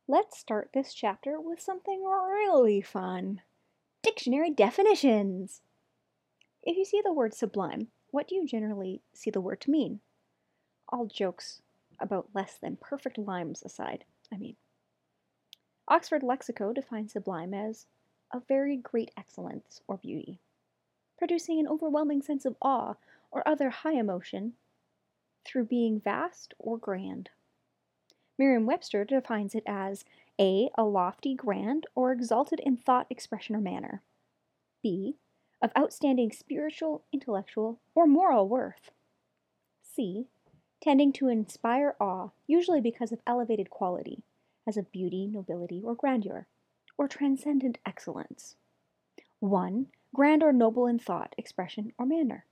Let's start this chapter with something really fun. Dictionary definitions! If you see the word sublime, what do you generally see the word to mean? All jokes about less than perfect limes aside, Oxford Lexico defines sublime as a very great excellence or beauty, producing an overwhelming sense of awe or other high emotion through being vast or grand. Merriam-Webster defines it as A lofty, grand, or exalted in thought, expression, or manner. B. Of outstanding spiritual, intellectual, or moral worth. C. Tending to inspire awe, usually because of elevated quality, as of beauty, nobility, or grandeur, or transcendent excellence. 1. Grand or noble in thought, expression, or manner.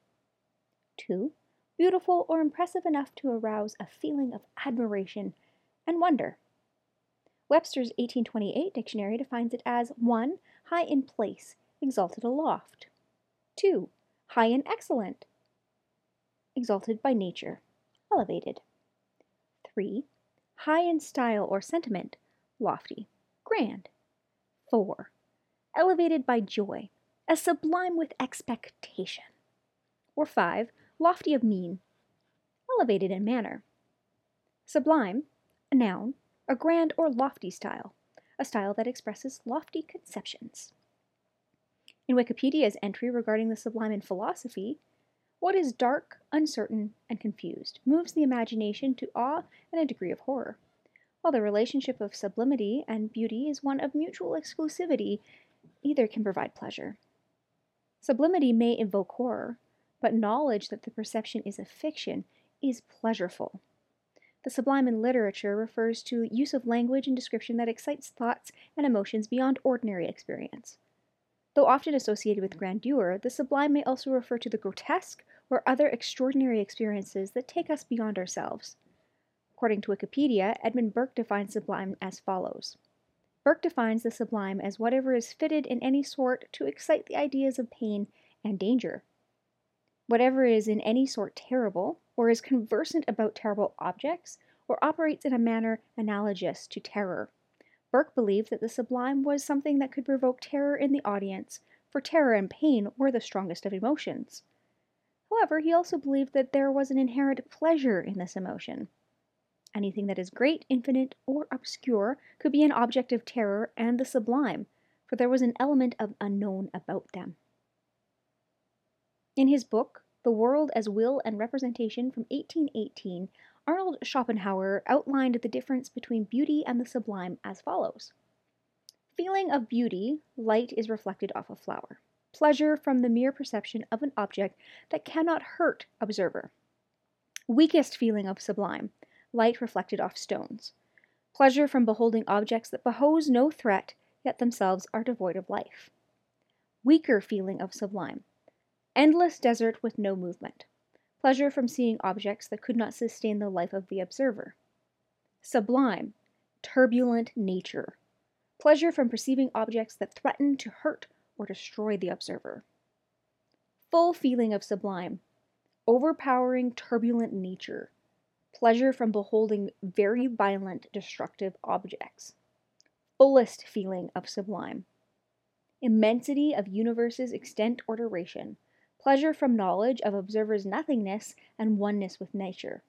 2. Beautiful or impressive enough to arouse a feeling of admiration and wonder. Webster's 1828 dictionary defines it as 1. High in place, exalted aloft. 2. High and excellent, exalted by nature, elevated. 3. High in style or sentiment, lofty, grand. 4. Elevated by joy, as sublime with expectation. Or 5. Lofty of mien, elevated in manner. Sublime, a noun, a grand or lofty style, a style that expresses lofty conceptions. In Wikipedia's entry regarding the sublime in philosophy, what is dark, uncertain, and confused moves the imagination to awe and a degree of horror, while the relationship of sublimity and beauty is one of mutual exclusivity. Either can provide pleasure. Sublimity may evoke horror, but knowledge that the perception is a fiction is pleasureful. The sublime in literature refers to use of language and description that excites thoughts and emotions beyond ordinary experience. Though often associated with grandeur, the sublime may also refer to the grotesque or other extraordinary experiences that take us beyond ourselves. According to Wikipedia, Edmund Burke defines sublime as follows. Burke defines the sublime as whatever is fitted in any sort to excite the ideas of pain and danger. Whatever is in any sort terrible, or is conversant about terrible objects, or operates in a manner analogous to terror. Burke believed that the sublime was something that could provoke terror in the audience, for terror and pain were the strongest of emotions. However, he also believed that there was an inherent pleasure in this emotion. Anything that is great, infinite, or obscure could be an object of terror and the sublime, for there was an element of unknown about them. In his book, The World as Will and Representation from 1818, Arnold Schopenhauer outlined the difference between beauty and the sublime as follows. Feeling of beauty, light is reflected off a flower. Pleasure from the mere perception of an object that cannot hurt observer. Weakest feeling of sublime, light reflected off stones. Pleasure from beholding objects that pose no threat, yet themselves are devoid of life. Weaker feeling of sublime, endless desert with no movement. Pleasure from seeing objects that could not sustain the life of the observer. Sublime, turbulent nature. Pleasure from perceiving objects that threaten to hurt or destroy the observer. Full feeling of sublime, overpowering, turbulent nature. Pleasure from beholding very violent, destructive objects. Fullest feeling of sublime. Immensity of universe's extent or duration. Pleasure from knowledge of observer's nothingness and oneness with nature.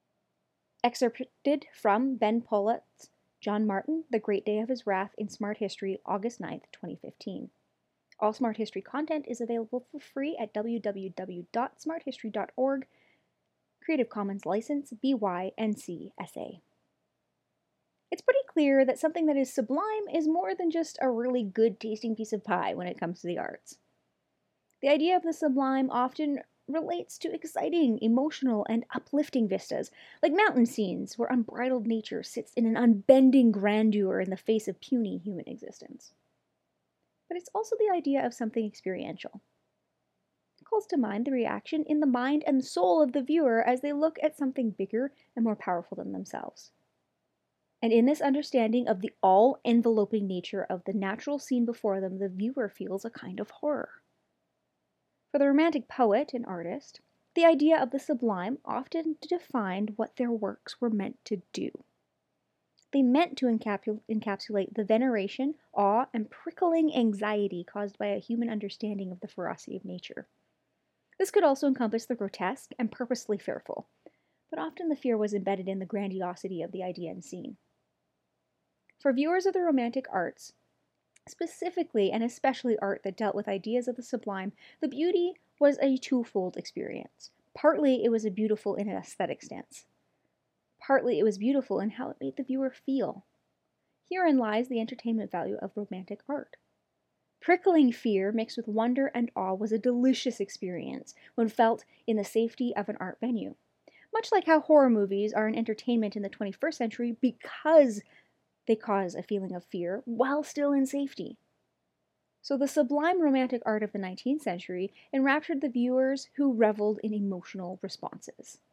Excerpted from Ben Pollett's John Martin, The Great Day of His Wrath in Smart History, August 9th, 2015. All Smart History content is available for free at www.smarthistory.org. Creative Commons license BY-NC SA. It's pretty clear that something that is sublime is more than just a really good tasting piece of pie when it comes to the arts. The idea of the sublime often relates to exciting, emotional, and uplifting vistas, like mountain scenes where unbridled nature sits in an unbending grandeur in the face of puny human existence. But it's also the idea of something experiential. It calls to mind the reaction in the mind and soul of the viewer as they look at something bigger and more powerful than themselves. And in this understanding of the all-enveloping nature of the natural scene before them, the viewer feels a kind of horror. For the Romantic poet and artist, the idea of the sublime often defined what their works were meant to do. They meant to encapsulate the veneration, awe, and prickling anxiety caused by a human understanding of the ferocity of nature. This could also encompass the grotesque and purposely fearful, but often the fear was embedded in the grandiosity of the idea and scene. For viewers of the Romantic arts, specifically and especially art that dealt with ideas of the sublime, the beauty was a twofold experience. Partly it was beautiful in an aesthetic sense. Partly it was beautiful in how it made the viewer feel. Herein lies the entertainment value of Romantic art. Prickling fear mixed with wonder and awe was a delicious experience when felt in the safety of an art venue. Much like how horror movies are an entertainment in the 21st century because they cause a feeling of fear while still in safety. So the sublime romantic art of the 19th century enraptured the viewers who reveled in emotional responses.